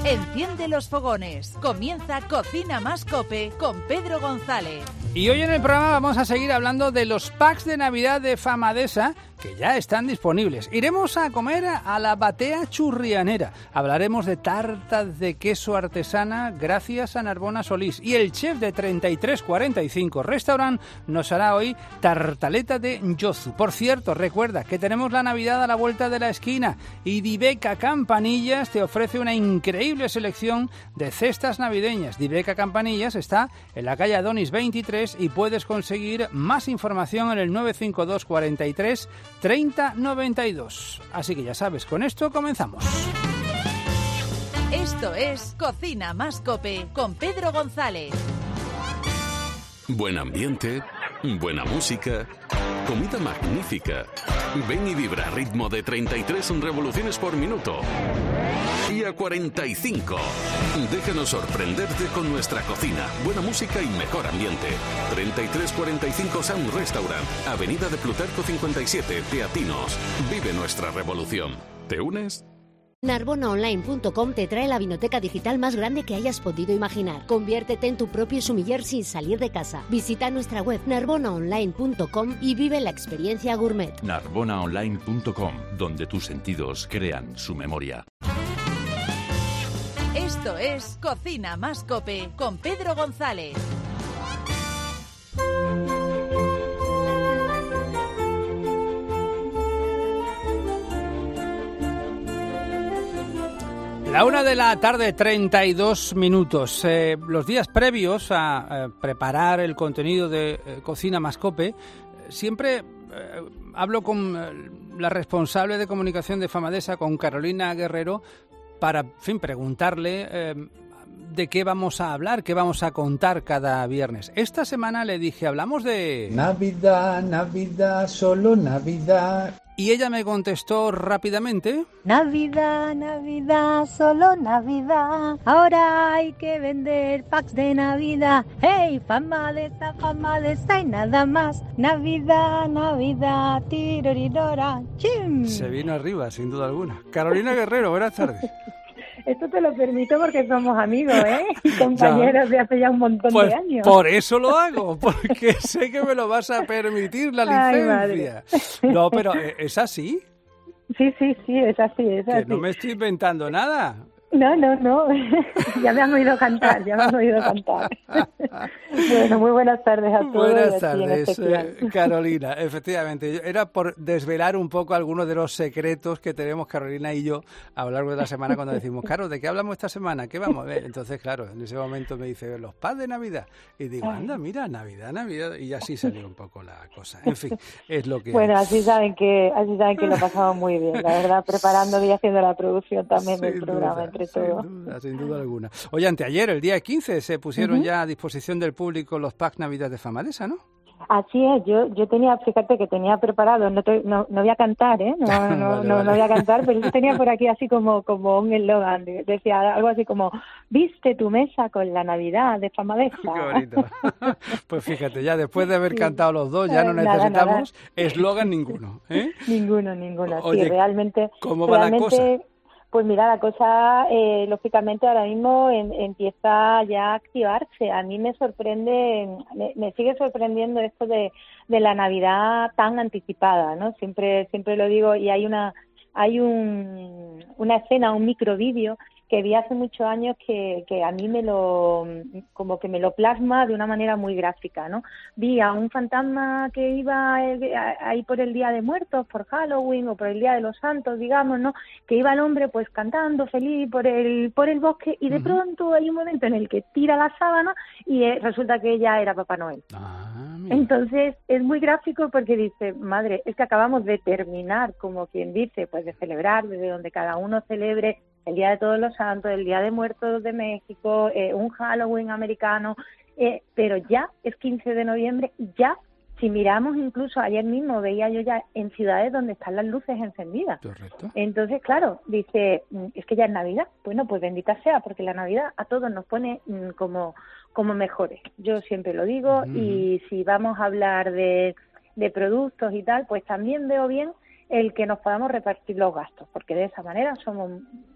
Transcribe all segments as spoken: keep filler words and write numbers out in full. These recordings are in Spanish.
Enciende los fogones. Comienza Cocina Más Cope con Pedro González. Y hoy en el programa vamos a seguir hablando de los packs de Navidad de Famadesa que ya están disponibles. Iremos a comer a la Batea Churrianera. Hablaremos de tartas de queso artesana gracias a Narbona Solís. Y el chef de treinta y tres cuarenta y cinco Restaurant nos hará hoy tartaleta de yozu. Por cierto, recuerda que tenemos la Navidad a la vuelta de la esquina y Diveca Campanillas te ofrece una increíble selección de cestas navideñas. Diveca Campanillas está en la calle Adonis veintitrés y puedes conseguir más información en el nueve cinco dos cuarenta y tres treinta noventa y dos. Así que ya sabes, con esto comenzamos. Esto es Cocina Más Cope con Pedro González. Buen ambiente, buena música, comida magnífica. Ven y vibra a ritmo de treinta y tres revoluciones por minuto. Y a cuarenta y cinco. Déjanos sorprenderte con nuestra cocina, buena música y mejor ambiente. treinta y tres cuarenta y cinco Sound Restaurant, Avenida de Plutarco cincuenta y siete, Teatinos. Vive nuestra revolución. ¿Te unes? Narbona Online punto com te trae la vinoteca digital más grande que hayas podido imaginar. Conviértete en tu propio sumiller sin salir de casa. Visita nuestra web Narbona Online punto com y vive la experiencia gourmet. Narbona Online punto com, donde tus sentidos crean su memoria. Esto es Cocina Más Cope con Pedro González. La una de la tarde, treinta y dos minutos. Eh, los días previos a eh, preparar el contenido de eh, Cocina Más Cope, eh, siempre eh, hablo con eh, la responsable de comunicación de Famadesa, con Carolina Guerrero, para, en fin, preguntarle eh, de qué vamos a hablar, qué vamos a contar cada viernes. Esta semana le dije, hablamos de... Navidad, Navidad, solo Navidad... Y ella me contestó rápidamente... Navidad, Navidad, solo Navidad. Ahora hay que vender packs de Navidad. ¡Hey! Famadesa, Famadesa y nada más. Navidad, Navidad, tiroridora, chim. Se vino arriba, sin duda alguna. Carolina Guerrero, buenas tardes. Esto te lo permito porque somos amigos, ¿eh? Y compañeros de hace ya un montón pues de años. Por eso lo hago, porque sé que me lo vas a permitir la licencia. Ay, no, pero ¿es así? Sí, sí, sí, es así, es así. Que no me estoy inventando nada. No, no, no. Ya me han oído cantar, ya me han oído cantar. Bueno, muy buenas tardes a todos. Buenas tardes, eh, Carolina. Efectivamente, era por desvelar un poco algunos de los secretos que tenemos Carolina y yo a lo largo de la semana cuando decimos, Caro, ¿de qué hablamos esta semana? ¿Qué vamos a ver? Entonces, claro, en ese momento me dice, los packs de Navidad. Y digo, anda, mira, Navidad, Navidad. Y así salió un poco la cosa. En fin, es lo que... Bueno, así saben que así saben que lo pasamos muy bien, la verdad, preparando y haciendo la producción también del programa entre sin todos. Duda, sin duda alguna. Oye, anteayer, el día quince, se pusieron uh-huh. ya a disposición del público los packs Navidad de Famadesa, ¿no? Así es, yo yo tenía, fíjate que tenía preparado, no te, no, no voy a cantar, ¿eh? No, no, vale, no, vale. no voy a cantar, pero yo tenía por aquí así como como un eslogan, decía algo así como, viste tu mesa con la Navidad de Famadesa. Qué bonito. Pues fíjate, ya después de haber sí. cantado los dos, ya no necesitamos eslogan ninguno, ¿eh? Ninguno, ninguno, Oye, sí, realmente. ¿cómo va realmente, la cosa? Pues mira, la cosa, eh, lógicamente, ahora mismo en, empieza ya a activarse. A mí me sorprende, me, me sigue sorprendiendo esto de, de la Navidad tan anticipada, ¿no? Siempre siempre lo digo, y hay una hay un, una escena, un microvídeo que vi hace muchos años que, que a mí me lo, como que me lo plasma de una manera muy gráfica, ¿no? Vi a un fantasma que iba ahí por el Día de Muertos, por Halloween o por el Día de los Santos, digamos, ¿no? Que iba el hombre pues cantando feliz por el por el bosque y de uh-huh. pronto hay un momento en el que tira la sábana y eh, resulta que ella era Papá Noel. Ah, entonces es muy gráfico porque dice, madre, es que acabamos de terminar, como quien dice, pues de celebrar, desde donde cada uno celebre el Día de Todos los Santos, el Día de Muertos de México, eh, un Halloween americano, eh, pero ya es quince de noviembre, ya, si miramos incluso ayer mismo, veía yo ya en ciudades donde están las luces encendidas. Correcto. Entonces, claro, dice, es que ya es Navidad. Bueno, pues bendita sea, porque la Navidad a todos nos pone mm, como, como mejores. Yo siempre lo digo, uh-huh. y si vamos a hablar de, de productos y tal, pues también veo bien el que nos podamos repartir los gastos, porque de esa manera somos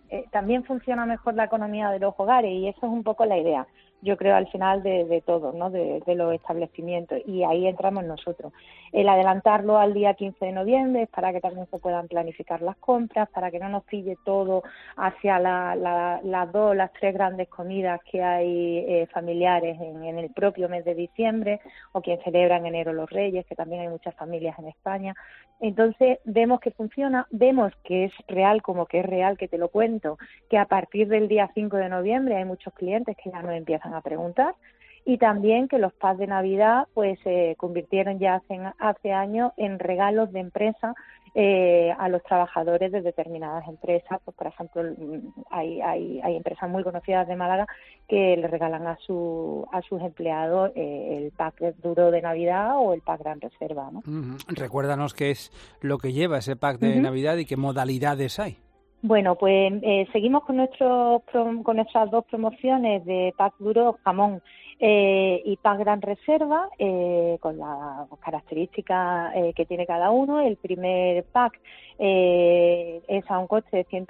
eh, también funciona mejor la economía de los hogares, y eso es un poco la idea, yo creo, al final de, de todo, ¿no? De, de los establecimientos, y ahí entramos nosotros. El adelantarlo al día quince de noviembre es para que también se puedan planificar las compras, para que no nos pille todo hacia la, la, las dos, las tres grandes comidas que hay eh, familiares en, en el propio mes de diciembre, o quien celebra en enero los Reyes, que también hay muchas familias en España. Entonces vemos que funciona, vemos que es real, como que es real, que te lo cuento, que a partir del día cinco de noviembre hay muchos clientes que ya nos empiezan a preguntar, y también que los packs de Navidad pues se eh, convirtieron ya hace, hace años en regalos de empresa eh, a los trabajadores de determinadas empresas. Pues, por ejemplo, hay, hay, hay empresas muy conocidas de Málaga que le regalan a, su, a sus empleados eh, el pack duro de Navidad o el pack Gran Reserva, ¿no? Uh-huh. Recuérdanos qué es lo que lleva ese pack de uh-huh. Navidad y qué modalidades hay. Bueno, pues eh, seguimos con nuestros con nuestras dos promociones de pack duro jamón eh, y pack Gran Reserva, eh, con las características eh, que tiene cada uno. El primer pack eh, es a un coste de cien,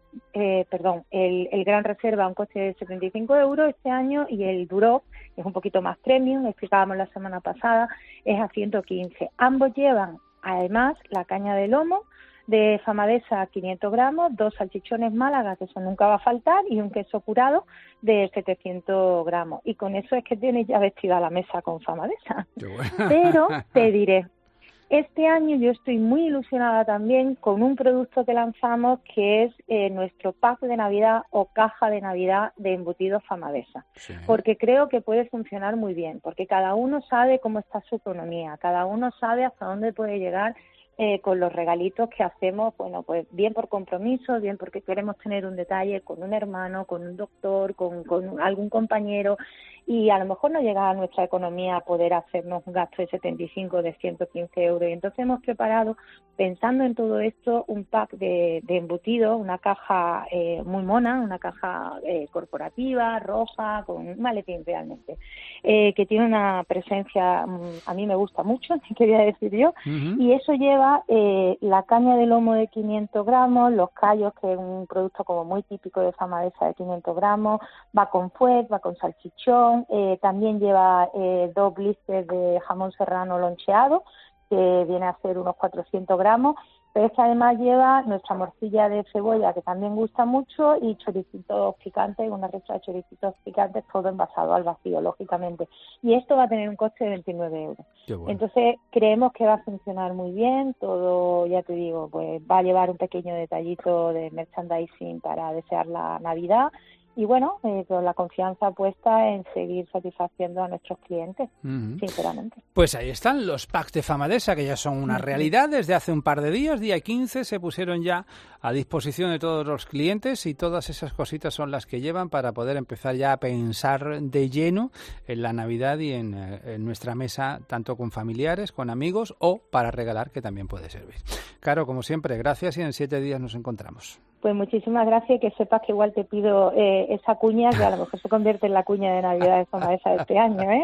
eh, perdón, el, el Gran Reserva a un coste de setenta y cinco euros este año, y el duro es un poquito más premium, explicábamos la semana pasada, es a ciento quince. Ambos llevan además la caña de lomo de Famadesa quinientos gramos, dos salchichones Málaga, que eso nunca va a faltar, y un queso curado de setecientos gramos. Y con eso es que tienes ya vestida la mesa con Famadesa. Bueno. Pero te diré, este año yo estoy muy ilusionada también con un producto que lanzamos, que es eh, nuestro pack de Navidad o caja de Navidad de embutidos Famadesa. Sí. Porque creo que puede funcionar muy bien, porque cada uno sabe cómo está su economía, cada uno sabe hasta dónde puede llegar Eh, con los regalitos que hacemos, bueno, pues bien por compromiso, bien porque queremos tener un detalle con un hermano, con un doctor, con, con algún compañero, y a lo mejor no llega a nuestra economía a poder hacernos un gasto de setenta y cinco, de ciento quince euros, y entonces hemos preparado, pensando en todo esto, un pack de, de embutidos, una caja eh, muy mona, una caja eh, corporativa, roja, con un maletín realmente, eh, que tiene una presencia, a mí me gusta mucho, quería decir yo, uh-huh. y eso lleva Eh, la caña de lomo de quinientos gramos, los callos, que es un producto como muy típico de Famadesa, de quinientos gramos, va con fuet, va con salchichón, eh, también lleva eh, dos blisters de jamón serrano loncheado, que viene a ser unos cuatrocientos gramos, pero es que además lleva nuestra morcilla de cebolla, que también gusta mucho, y choricitos picantes, una receta de choricitos picantes, todo envasado al vacío, lógicamente. Y esto va a tener un coste de veintinueve euros. Bueno. Entonces, creemos que va a funcionar muy bien. Todo, ya te digo, pues va a llevar un pequeño detallito de merchandising para desear la Navidad. Y bueno, eh, con la confianza puesta en seguir satisfaciendo a nuestros clientes, uh-huh. sinceramente. Pues ahí están los packs de Famadesa, que ya son una uh-huh. realidad desde hace un par de días. Día quince se pusieron ya a disposición de todos los clientes, y todas esas cositas son las que llevan para poder empezar ya a pensar de lleno en la Navidad y en, en nuestra mesa, tanto con familiares, con amigos, o para regalar, que también puede servir. Caro, como siempre, gracias, y en siete días nos encontramos. Pues muchísimas gracias, y que sepas que igual te pido eh, esa cuña, que a lo mejor se convierte en la cuña de Navidad de Famadesa de este año, ¿eh?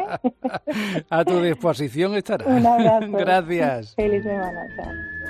A tu disposición estará. Un abrazo. Gracias. Feliz semana. Chao.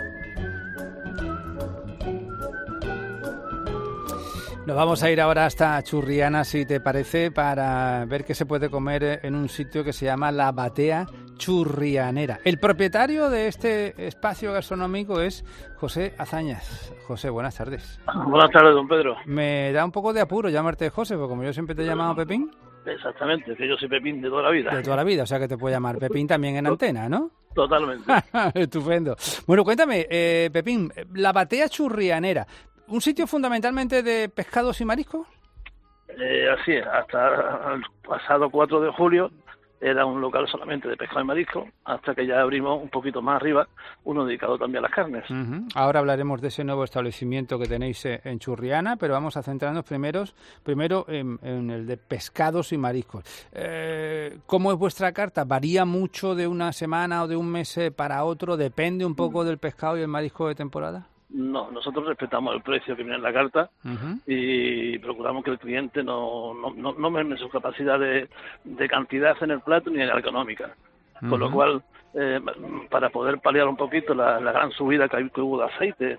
Nos vamos a ir ahora hasta Churriana, si te parece, para ver qué se puede comer en un sitio que se llama La Batea Churrianera. El propietario de este espacio gastronómico es José Azañas. José, buenas tardes. Buenas tardes, don Pedro. Me da un poco de apuro llamarte José, porque como yo siempre te he llamado Pepín. Exactamente, que yo soy Pepín de toda la vida. De toda la vida, o sea que te puedo llamar Pepín también en antena, ¿no? Totalmente. Estupendo. Bueno, cuéntame, eh, Pepín, La Batea Churrianera, ¿un sitio fundamentalmente de pescados y mariscos? Eh, así es, hasta el pasado cuatro de julio era un local solamente de pescado y marisco, hasta que ya abrimos un poquito más arriba, uno dedicado también a las carnes. Uh-huh. Ahora hablaremos de ese nuevo establecimiento que tenéis en Churriana, pero vamos a centrarnos primero, primero en, en el de pescados y mariscos. Eh, ¿Cómo es vuestra carta? ¿Varía mucho de una semana o de un mes para otro? ¿Depende un poco del pescado y el marisco de temporada? No, nosotros respetamos el precio que viene en la carta uh-huh. y procuramos que el cliente no no, no, no merme su capacidad de, de cantidad en el plato ni en la económica. Uh-huh. Con lo cual, eh, para poder paliar un poquito la, la gran subida que, hay, que hubo de aceite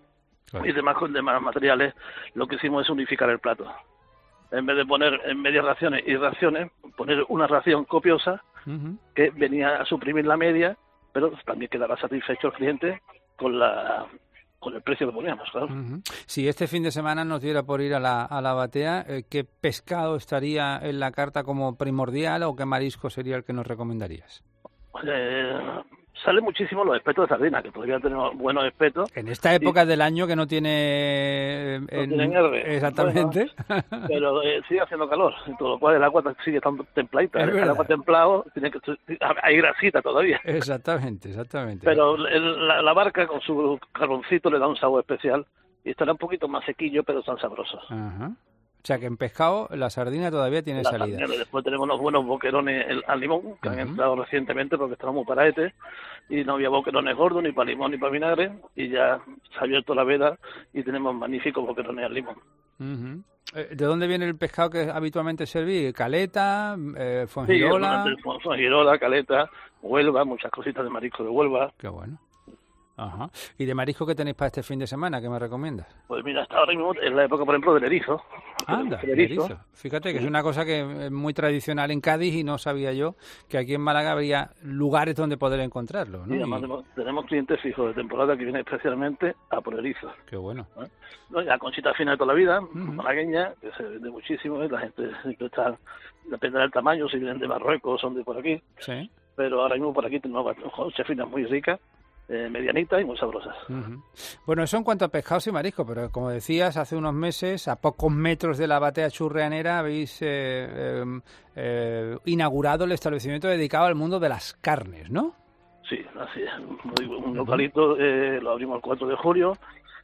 Claro. y demás, con demás materiales, lo que hicimos es unificar el plato. En vez de poner en medias raciones y raciones, poner una ración copiosa uh-huh. que venía a suprimir la media, pero también quedaba satisfecho el cliente con la con el precio que poníamos, claro. Uh-huh. Si este fin de semana nos diera por ir a la, a la batea, eh, ¿qué pescado estaría en la carta como primordial o qué marisco sería el que nos recomendarías? Eh, sale muchísimo los espetos de sardina, que todavía tenemos buenos espetos. En esta época y, del año que no tiene... No en, tiene nieve. Exactamente. Bueno, pero eh, sigue haciendo calor, en todo lo cual el agua sigue tan templadita. El agua templado, tiene que, hay grasita todavía. Exactamente, exactamente. Pero el, la, la barca con su carboncito le da un sabor especial y estará un poquito más sequillo, pero tan sabroso. Ajá. O sea que en pescado la sardina todavía tiene la salida. Sardina. Después tenemos unos buenos boquerones al limón, que uh-huh. han entrado recientemente porque estábamos para este, y no había boquerones gordos, ni para limón, ni para vinagre, y ya se ha abierto la veda y tenemos magníficos boquerones al limón. Uh-huh. ¿De dónde viene el pescado que habitualmente servís? ¿Caleta? Eh, ¿Fuengirola? Sí, Fuengirola, caleta, Huelva, muchas cositas de marisco de Huelva. Qué bueno. Ajá. ¿Y de marisco qué tenéis para este fin de semana? ¿Qué me recomiendas? Pues mira, hasta ahora mismo es la época, por ejemplo, del erizo. Anda, el erizo. erizo. Fíjate que sí. Es una cosa que es muy tradicional en Cádiz y no sabía yo que aquí en Málaga habría lugares donde poder encontrarlo, ¿no? Y además y... tenemos clientes fijos de temporada que vienen especialmente a por erizo. Qué bueno. ¿Eh? No, la conchita fina de toda la vida, uh-huh. malagueña, que se vende muchísimo, ¿eh? La gente siempre está, depende del tamaño, si vienen de Marruecos o son de por aquí. Sí. Pero ahora mismo por aquí tenemos conchas finas muy ricas. Eh, medianitas y muy sabrosas. Uh-huh. Bueno, eso en cuanto a pescados y mariscos, pero como decías, hace unos meses, a pocos metros de la batea churrianera, habéis eh, eh, eh, inaugurado el establecimiento dedicado al mundo de las carnes, ¿no? Sí, así es. Un localito, eh, lo abrimos el cuatro de julio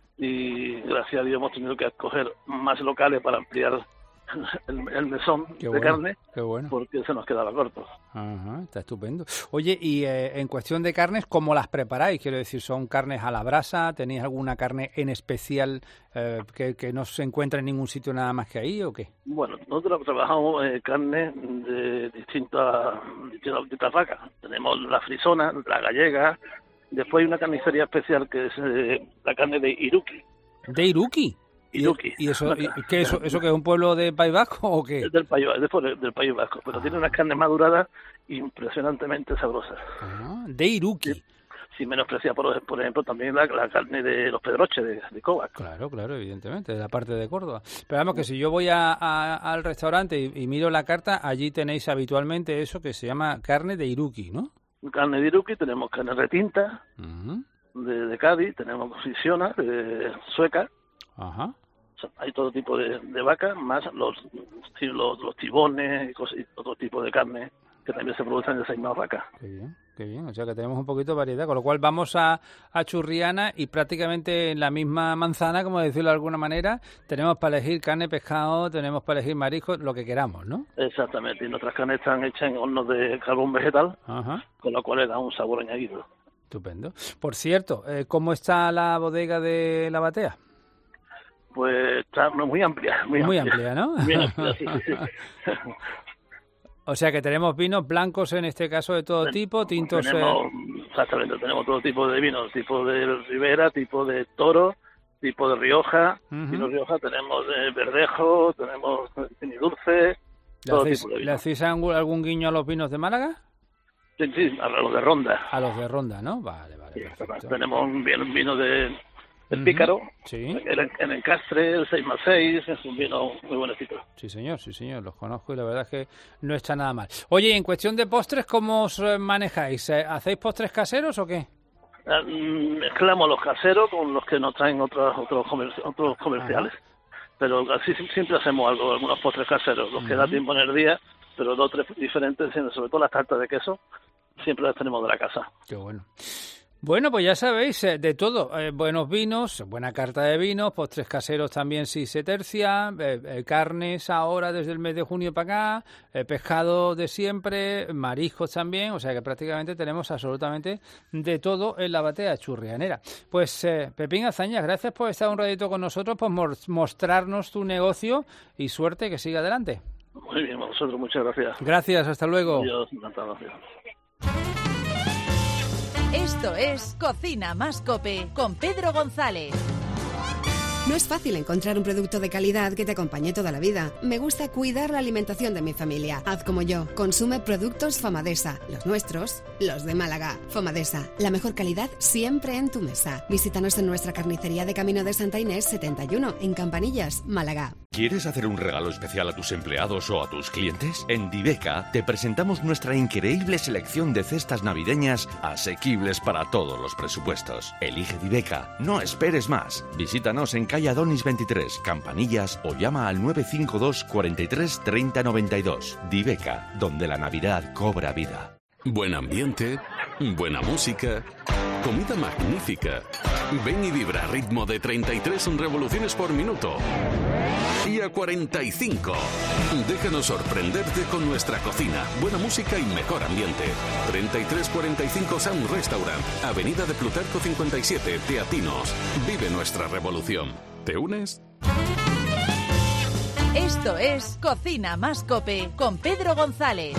y gracias a Dios hemos tenido que escoger más locales para ampliar el, el mesón qué de bueno, carne, qué bueno. porque se nos quedaba corto. Ajá, está estupendo. Oye, y eh, en cuestión de carnes, ¿cómo las preparáis? Quiero decir, ¿son carnes a la brasa? ¿Tenéis alguna carne en especial eh, que, que no se encuentra en ningún sitio nada más que ahí o qué? Bueno, nosotros trabajamos eh, carne de distintas, distintas vacas. Tenemos la frisona, la gallega, después hay una carnicería especial que es eh, la carne de Iruki. ¿De Iruki? Iruki. ¿Y eso, y, qué eso, eso que es un pueblo de País Vasco o qué? Es del País, es del, del País Vasco, pero ah. tiene unas carnes maduradas impresionantemente sabrosas. Ah, de Iruki. Sí, sin menospreciar, por, por ejemplo, también la, la carne de los pedroches de, de Covac. Claro, claro, evidentemente, de la parte de Córdoba. Pero vamos, que si yo voy a, a, al restaurante y, y miro la carta, allí tenéis habitualmente eso que se llama carne de Iruki, ¿no? Carne de Iruki, tenemos carne retinta uh-huh. de, de Cádiz, tenemos fisiona de sueca. Ajá. Hay todo tipo de, de vacas, más los, los, los tibones y, cosas, y otro tipo de carne que también se producen de esa misma vaca. Qué bien, qué bien. O sea que tenemos un poquito de variedad, con lo cual vamos a, a Churriana y prácticamente en la misma manzana, como decirlo de alguna manera, tenemos para elegir carne, pescado, tenemos para elegir mariscos, lo que queramos, ¿no? Exactamente, y nuestras carnes están hechas en hornos de carbón vegetal, ajá. con lo cual le da un sabor añadido. Estupendo. Por cierto, eh, ¿cómo está la bodega de la batea? Pues está muy amplia. Muy, muy amplia. amplia, ¿no? Muy amplia, sí, sí, sí. O sea que tenemos vinos blancos en este caso de todo tipo, tintos... Tenemos, eh... Exactamente, tenemos todo tipo de vinos, tipo de Ribera, tipo de Toro, tipo de Rioja. Uh-huh. Vino Rioja tenemos de Verdejo, tenemos Pinidulce, todo hacéis, tipo de vinos. ¿Le hacéis algún, algún guiño a los vinos de Málaga? Sí, sí, a los de Ronda. A los de Ronda, ¿no? Vale, vale, sí, perfecto. Tenemos un vino, un vino de... El uh-huh. Pícaro, sí. en, en el Castre, el seis más seis, es un vino muy buenecito. Sí, señor, sí, señor, los conozco y la verdad es que no está nada mal. Oye, y en cuestión de postres, ¿cómo os manejáis? ¿Hacéis postres caseros o qué? Mezclamos los caseros con los que nos traen otros otros, comerci- otros comerciales. Ajá. Pero así siempre hacemos algo, algunos postres caseros, los uh-huh. que da tiempo en el día, pero dos o tres diferentes, sobre todo las tartas de queso, siempre las tenemos de la casa. Qué bueno. Bueno, pues ya sabéis, eh, de todo, eh, buenos vinos, buena carta de vinos, postres caseros también si se tercia, eh, eh, carnes ahora desde el mes de junio para acá, eh, pescado de siempre, mariscos también, o sea que prácticamente tenemos absolutamente de todo en la batea churrianera. Pues eh, Pepín Azaña, gracias por estar un ratito con nosotros, por mos- mostrarnos tu negocio y suerte que siga adelante. Muy bien, a vosotros, muchas gracias. Gracias, hasta luego. Adiós, encantado, gracias. Esto es Cocina Más Cope con Pedro González. No es fácil encontrar un producto de calidad que te acompañe toda la vida. Me gusta cuidar la alimentación de mi familia. Haz como yo. Consume productos Famadesa. Los nuestros, los de Málaga. Famadesa, la mejor calidad siempre en tu mesa. Visítanos en nuestra carnicería de Camino de Santa Inés setenta y uno, en Campanillas, Málaga. ¿Quieres hacer un regalo especial a tus empleados o a tus clientes? En Diveca te presentamos nuestra increíble selección de cestas navideñas asequibles para todos los presupuestos. Elige Diveca, no esperes más. Visítanos en calle Adonis veintitrés, Campanillas, o llama al nueve cinco dos, cuarenta y tres, treinta noventa y dos. Diveca, donde la Navidad cobra vida. Buen ambiente, buena música, comida magnífica. Ven y vibra a ritmo de treinta y tres revoluciones por minuto. Y a cuarenta y cinco. Déjanos sorprenderte con nuestra cocina, buena música y mejor ambiente. treinta y tres cuarenta y cinco Sound Restaurant, Avenida de Plutarco cincuenta y siete, Teatinos. Vive nuestra revolución. ¿Te unes? Esto es Cocina Más Cope con Pedro González.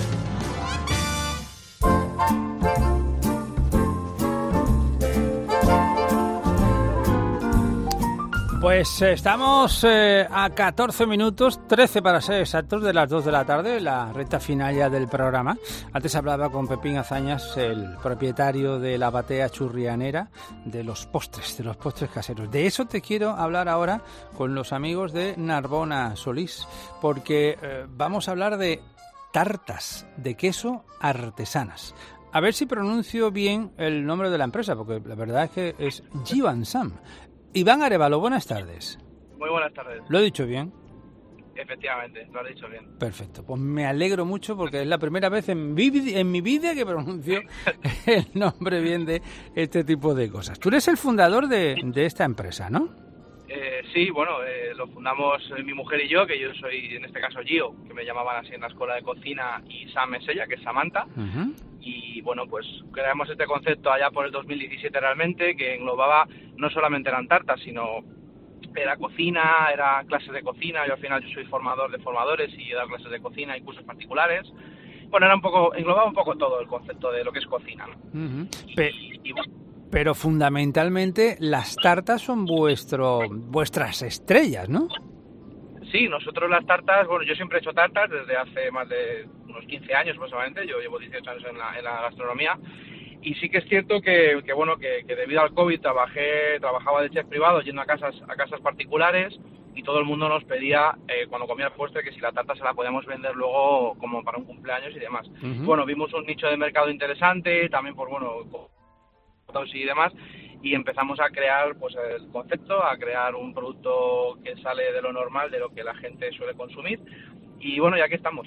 Pues estamos eh, a catorce minutos, trece para ser exactos, de las dos de la tarde, la recta final ya del programa. Antes hablaba con Pepín Azañas, el propietario de la batea churrianera, de los postres, de los postres caseros. De eso te quiero hablar ahora con los amigos de Narbona Solís, porque eh, vamos a hablar de tartas de queso artesanas. A ver si pronuncio bien el nombre de la empresa, porque la verdad es que es Jivan Sam. Iván Arévalo, buenas tardes. Muy buenas tardes. ¿Lo he dicho bien? Efectivamente, lo has dicho bien. Perfecto, pues me alegro mucho porque es la primera vez en mi, en mi vida que pronuncio el nombre bien de este tipo de cosas. Tú eres el fundador de, de esta empresa, ¿no? Eh, sí, bueno, eh, lo fundamos eh, mi mujer y yo, que yo soy, en este caso, Gio, que me llamaban así en la escuela de cocina, y Sam es ella, que es Samantha. Uh-huh. Y bueno, pues creamos este concepto allá por el dos mil diecisiete realmente, que englobaba, no solamente eran tartas, sino era cocina, era clases de cocina. Yo al final yo soy formador de formadores y he dado clases de cocina y cursos particulares. Bueno, era un poco, englobaba un poco todo el concepto de lo que es cocina, ¿no? Uh-huh. Pe- y, y bueno, pero fundamentalmente las tartas son vuestro vuestras estrellas, ¿no? Sí, nosotros las tartas, bueno, yo siempre he hecho tartas desde hace más de unos quince años aproximadamente. Yo llevo dieciocho años en la, en la gastronomía, y sí que es cierto que, que bueno, que, que debido al COVID trabajé, trabajaba de chef privado yendo a casas, a casas particulares, y todo el mundo nos pedía, eh, cuando comía el postre, que si la tarta se la podíamos vender luego como para un cumpleaños y demás. Uh-huh. Bueno, vimos un nicho de mercado interesante, también por, bueno, y demás, y empezamos a crear pues el concepto, a crear un producto que sale de lo normal, de lo que la gente suele consumir, y bueno, ya aquí estamos.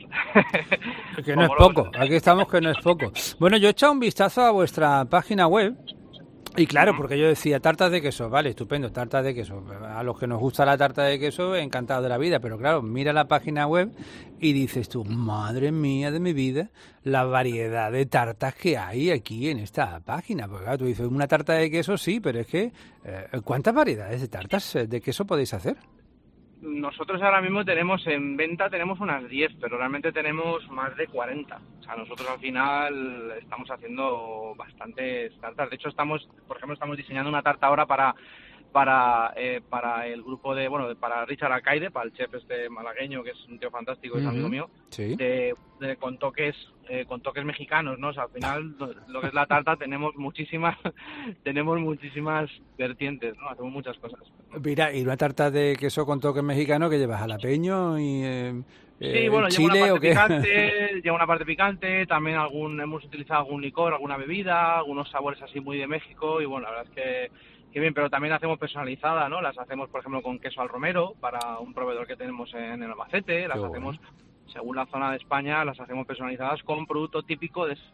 Que no es poco, aquí estamos, que no es poco. Bueno, yo he echado un vistazo a vuestra página web, y claro, porque yo decía tartas de queso, vale, estupendo, tartas de queso. A los que nos gusta la tarta de queso, encantado de la vida, pero claro, mira la página web y dices tú, madre mía de mi vida, la variedad de tartas que hay aquí en esta página. Porque claro, tú dices, una tarta de queso sí, pero es que, eh, ¿cuántas variedades de tartas de queso podéis hacer? Nosotros ahora mismo tenemos en venta, tenemos unas diez, pero realmente tenemos más de cuarenta. O sea, nosotros al final estamos haciendo bastantes tartas. De hecho, estamos, por ejemplo, estamos diseñando una tarta ahora para para eh, para el grupo de, bueno, para Richard Alcaide, para el chef este malagueño, que es un tío fantástico, es uh-huh. amigo mío, sí. de, de, con toques eh, con toques mexicanos, ¿no? O sea, al final lo, lo que es la tarta tenemos muchísimas tenemos muchísimas vertientes, ¿no? Hacemos muchas cosas. Mira, y una tarta de queso con toques mexicanos que lleva jalapeño y eh, sí, bueno, Chile, lleva una parte ¿o qué? picante, lleva una parte picante, también algún hemos utilizado algún licor, alguna bebida, algunos sabores así muy de México, y bueno, la verdad es que Qué bien, pero también hacemos personalizadas, ¿no? Las hacemos, por ejemplo, con queso al romero para un proveedor que tenemos en el Albacete. Las Qué hacemos, bueno. según la zona de España, las hacemos personalizadas con producto típico de...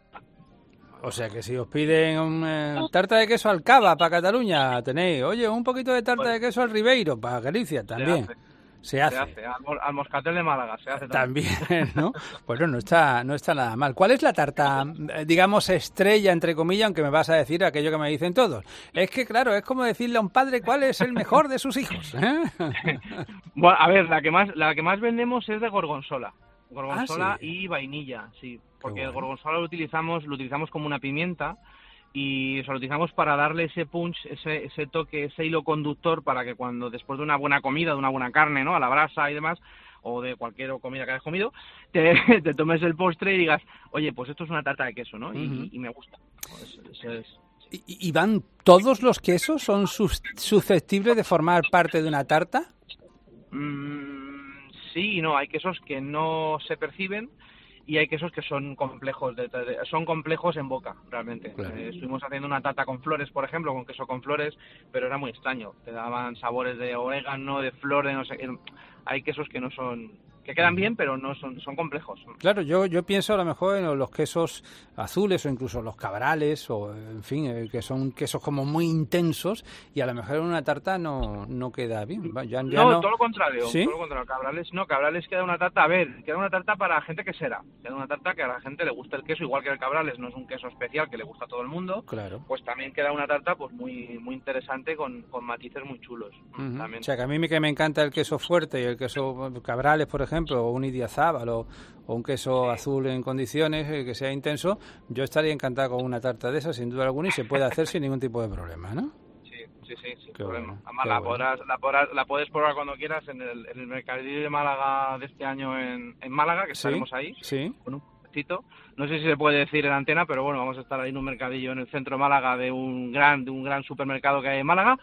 O sea que si os piden un, eh, tarta de queso al Cava para Cataluña, tenéis, oye, un poquito de tarta pues, de queso al Ribeiro para Galicia también. Se hace. Se hace. Se hace. Al, al Moscatel de Málaga se hace también. También, ¿no? Bueno, no está, no está nada mal. ¿Cuál es la tarta, digamos, estrella, entre comillas, aunque me vas a decir aquello que me dicen todos? Es que, claro, es como decirle a un padre cuál es el mejor de sus hijos, ¿eh? Bueno, a ver, la que más la que más vendemos es de gorgonzola. Gorgonzola ah, ¿sí? y vainilla, sí. Porque bueno. el gorgonzola lo utilizamos, lo utilizamos como una pimienta, y eso lo utilizamos para darle ese punch, ese, ese toque, ese hilo conductor para que cuando después de una buena comida, de una buena carne, ¿no? A la brasa y demás, o de cualquier comida que hayas comido, te, te tomes el postre y digas, oye, pues esto es una tarta de queso, ¿no? Y, uh-huh. y me gusta. Pues, eso es... ¿Y, Iván, todos los quesos son sus, susceptibles de formar parte de una tarta? Mm, sí y no. Hay quesos que no se perciben y hay quesos que son complejos de, de, son complejos en boca, realmente. Claro. Eh, estuvimos haciendo una tarta con flores, por ejemplo, con queso con flores, pero era muy extraño. Te daban sabores de orégano, de flor, de no sé qué. Hay quesos que no son... que quedan bien, pero no son son complejos. Claro, yo yo pienso a lo mejor en los quesos azules o incluso los cabrales, o en fin, eh, que son quesos como muy intensos y a lo mejor en una tarta no no queda bien. Ya, ya no, no, todo lo contrario. ¿Sí? Todo lo contrario. Cabrales no, cabrales queda una tarta, a ver, queda una tarta para gente que será. Queda una tarta que a la gente le gusta el queso, igual que el cabrales no es un queso especial que le gusta a todo el mundo. Claro. Pues también queda una tarta pues muy muy interesante con, con matices muy chulos. Uh-huh. También. O sea, que a mí me, que me encanta el queso fuerte y el queso cabrales, por ejemplo, o un idiazábal o, o un queso sí. azul en condiciones, eh, que sea intenso, yo estaría encantado con una tarta de esas, sin duda alguna, y se puede hacer sin ningún tipo de problema, ¿no? Sí, sí, sí, sin qué problema. Bueno, Además, la, bueno. podrás, la, podrás, la puedes probar cuando quieras en el, en el mercadillo de Málaga de este año en, en Málaga, que estaremos ¿Sí? ahí. Sí. Con un puestecito. No sé si se puede decir en antena, pero bueno, vamos a estar ahí en un mercadillo en el centro de Málaga de un gran de un gran supermercado que hay en Málaga.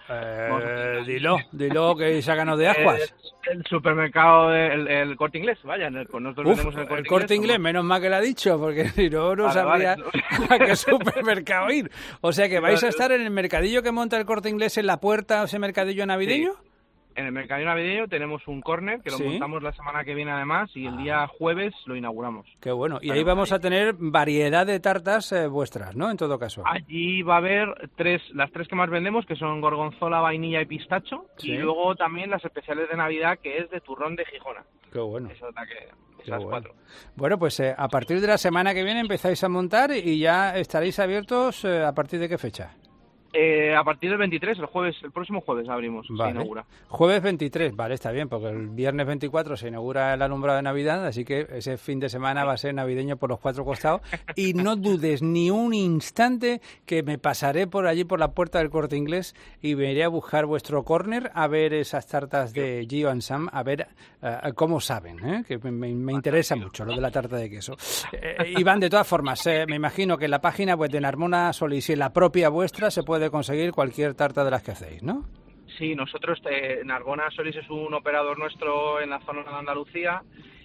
Eh, dilo, dilo que sácanos de aguas. El, el supermercado, de, el, el Corte Inglés, vaya, en el, con nosotros Uf, vendemos el Corte el Corte Inglés. Inglés, como... menos mal que lo ha dicho, porque si no, no vale, sabría vale. a qué supermercado ir. O sea que vais a estar en el mercadillo que monta el Corte Inglés en la puerta, ese mercadillo navideño. Sí. En el mercadillo navideño tenemos un córner que lo ¿Sí? montamos la semana que viene además y el día jueves lo inauguramos. Qué bueno. Y ahí vamos a tener variedad de tartas eh, vuestras, ¿no? En todo caso. Allí va a haber tres, las tres que más vendemos, que son gorgonzola, vainilla y pistacho. ¿Sí? Y luego también las especiales de Navidad, que es de turrón de Gijona. Qué bueno. Esa es la que, esas Qué bueno. cuatro. Bueno, pues eh, a partir de la semana que viene empezáis a montar y ya estaréis abiertos eh, ¿a partir de qué fecha? Eh, a partir del veintitrés, el jueves, el próximo jueves abrimos, vale. se inaugura. Jueves veintitrés, vale, está bien, porque el viernes veinticuatro se inaugura el alumbrado de Navidad, así que ese fin de semana va a ser navideño por los cuatro costados. Y no dudes ni un instante que me pasaré por allí, por la puerta del Corte Inglés, y me iré a buscar vuestro córner a ver esas tartas de Gio and Sam, a ver uh, cómo saben, ¿eh? que me, me, me interesa mucho lo de la tarta de queso. Eh, Iván, de todas formas, eh, me imagino que en la página web de Narbona Solís y en la propia vuestra se puede de conseguir cualquier tarta de las que hacéis, ¿no? Sí, nosotros, eh, Narbona Solís es un operador nuestro en la zona de Andalucía,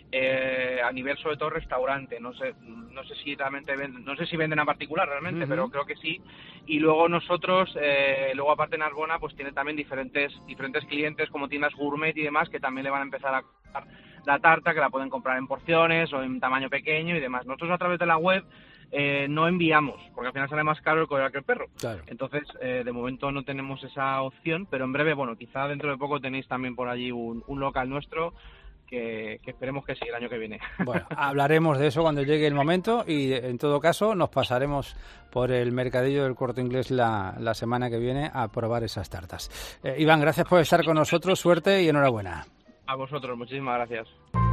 eh, a nivel sobre todo restaurante, no sé no sé si realmente venden, no sé si venden a particular realmente, uh-huh. pero creo que sí. Y luego nosotros, eh, luego aparte Narbona, pues tiene también diferentes diferentes clientes como tiendas gourmet y demás que también le van a empezar a comprar la tarta, que la pueden comprar en porciones o en tamaño pequeño y demás. Nosotros a través de la web Eh, no enviamos, porque al final sale más caro el collar que el perro. Claro. Entonces, eh, de momento no tenemos esa opción, pero en breve, bueno, quizá dentro de poco tenéis también por allí un, un local nuestro que, que esperemos que sí el año que viene. Bueno, hablaremos de eso cuando llegue el momento y en todo caso nos pasaremos por el mercadillo del Corte Inglés la, la semana que viene a probar esas tartas. Eh, Iván, gracias por estar con nosotros, suerte y enhorabuena. A vosotros, muchísimas gracias.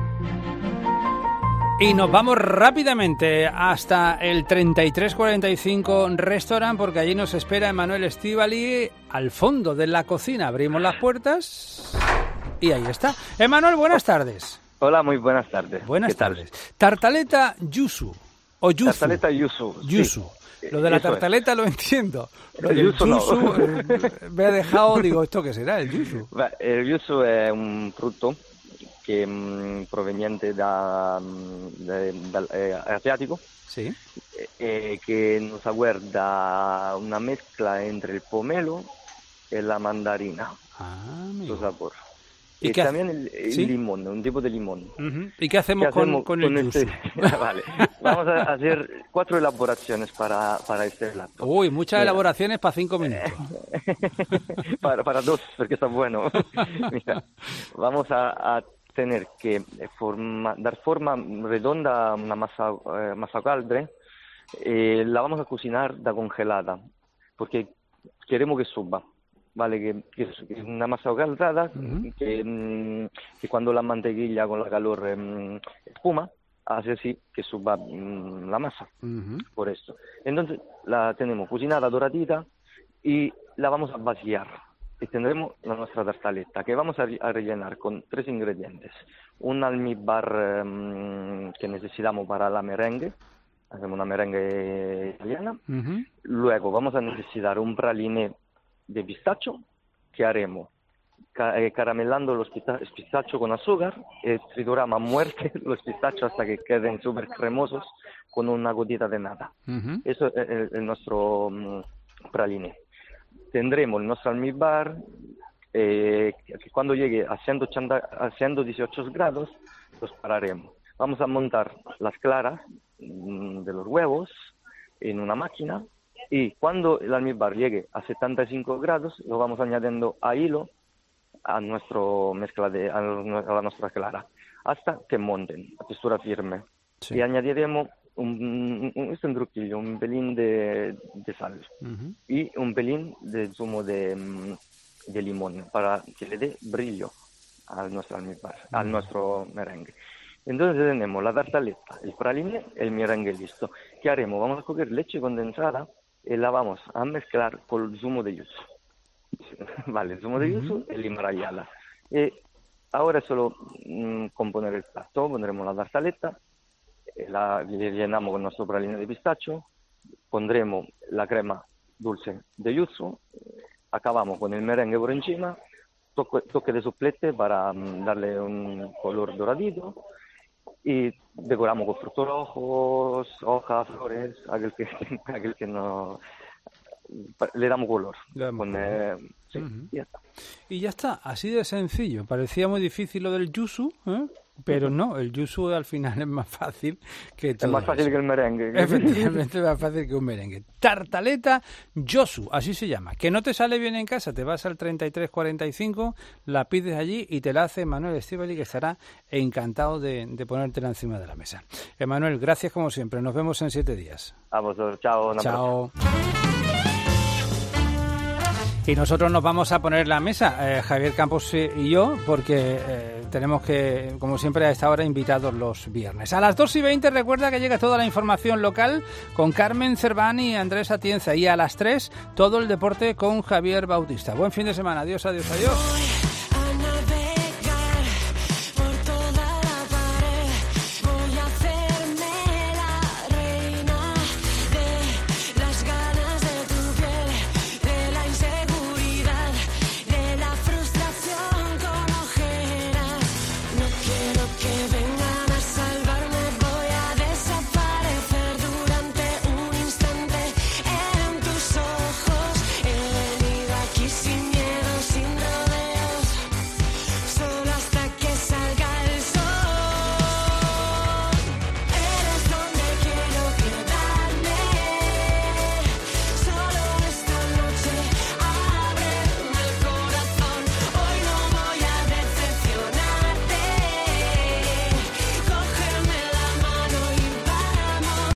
Y nos vamos rápidamente hasta el treinta y tres cuarenta y cinco Restaurant, porque allí nos espera Emanuel Estíbali al fondo de la cocina. Abrimos las puertas y ahí está. Emanuel, buenas tardes. Hola, muy buenas tardes. Buenas tardes. Tal? Tartaleta yuzu o yuzu. Tartaleta yuzu. Yuzu. Sí. Lo de la tartaleta es. Lo entiendo. Lo el del yuzu, yuzu no. eh, me ha dejado, digo, ¿esto qué será? El yuzu. El yuzu es un fruto che mh, proveniente da, da, da eh, asiatico, sí, eh, que nos aguarda una mezcla entre el pomelo y la mandarina, ah, su sabor. ¿Y, y también el, el ¿sí? limón, un tipo de limón. Uh-huh. ¿Y qué hacemos, ¿Qué hacemos con, con el yuzu? Este? Vale. Vamos a hacer cuatro elaboraciones para, para este plato. Uy, muchas Mira. elaboraciones para cinco minutos. para, para dos, porque está bueno. Mira, vamos a, a tener que forma, dar forma redonda a una masa, eh, masa calde. Eh, la vamos a cocinar da congelada, porque queremos que suba. Vale, que, que es una masa caldeada, uh-huh. que, que cuando la mantequilla con la calor eh, espuma, hace así que suba mmm, la masa, uh-huh. por esto. Entonces la tenemos cocinada, doradita, y la vamos a vaciar. Y tendremos la nuestra tartaleta, que vamos a, a rellenar con tres ingredientes. Un almíbar um, que necesitamos para la merengue, hacemos una merengue italiana. Uh-huh. Luego vamos a necesitar un praline de pistacho, que haremos ca- eh, caramelando los pita- pistachos con azúcar, y trituramos a muerte los pistachos hasta que queden súper cremosos con una gotita de nata. Uh-huh. Eso es el, el nuestro um, praline. Tendremos el nuestro almíbar, eh, que cuando llegue a ciento ochenta, a ciento dieciocho grados, los pararemos. Vamos a montar las claras mmm, de los huevos en una máquina, y cuando el almíbar llegue a setenta y cinco grados, lo vamos añadiendo a hilo a nuestra mezcla de, a, a la nuestra clara, hasta que monten a textura firme. Sí. Y añadiremos un, un, un truquillo, un pelín de, de sal uh-huh. y un pelín de zumo de, de limón para que le dé brillo al nuestro almíbar, uh-huh. al nuestro merengue. Entonces tenemos la tartaleta, el praline, el merengue listo. ¿Qué haremos? Vamos a coger leche condensada y la vamos a mezclar con el zumo de yuzu. Vale, el zumo de yuzu uh-huh. y lima rallada. Y ahora solo mmm, componer el plato, pondremos la tartaleta, la llenamos con nuestro praline de pistacho, pondremos la crema dulce de yuzu, acabamos con el merengue por encima, toque, toque de soplete para um, darle un color doradito, y decoramos con frutos rojos, hojas, flores, aquel que, aquel que no... le damos color. Le damos con, color. Eh, sí, uh-huh. y ya está. Y ya está, así de sencillo. Parecía muy difícil lo del yuzu, ¿eh? Pero no, el yuzu al final es más fácil que todo. Es más fácil eso. que el merengue. Efectivamente es más fácil que un merengue. Tartaleta Josu, así se llama. Que no te sale bien en casa, te vas al treinta y tres cuarenta y cinco, la pides allí y te la hace Manuel Estíbaliz, que estará encantado de, de ponértela encima de la mesa. Emanuel, gracias como siempre. Nos vemos en siete días. A vosotros. Chao. Chao. Y nosotros nos vamos a poner la mesa, eh, Javier Campos y yo, porque eh, tenemos que, como siempre, a esta hora invitados los viernes. A las dos y veinte recuerda que llega toda la información local con Carmen Cervani y Andrés Atienza. Y a las tres todo el deporte con Javier Bautista. Buen fin de semana. Adiós, adiós, adiós.